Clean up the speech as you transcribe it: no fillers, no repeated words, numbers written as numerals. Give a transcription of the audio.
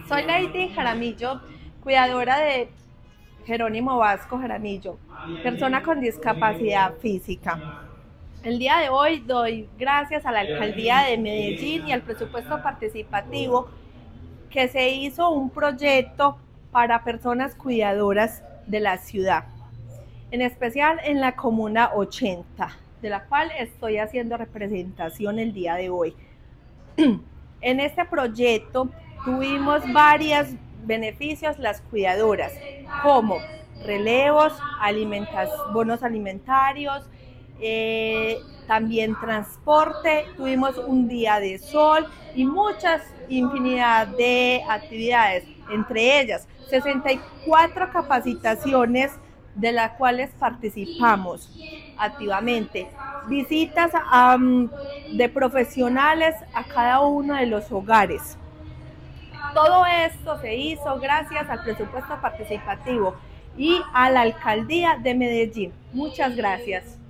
Soy Lady Jaramillo, cuidadora de Jerónimo Vasco Jaramillo, persona con discapacidad física. El día de hoy doy gracias a la Alcaldía de Medellín y al presupuesto participativo que se hizo un proyecto para personas cuidadoras de la ciudad, en especial en la Comuna 80, de la cual estoy haciendo representación el día de hoy. En este proyecto tuvimos varios beneficios las cuidadoras, como relevos, bonos alimentarios, también transporte, tuvimos un día de sol y muchas infinidad de actividades, entre ellas 64 capacitaciones de las cuales participamos activamente, visitas de profesionales a cada uno de los hogares. Todo esto se hizo gracias al presupuesto participativo y a la Alcaldía de Medellín. Muchas gracias.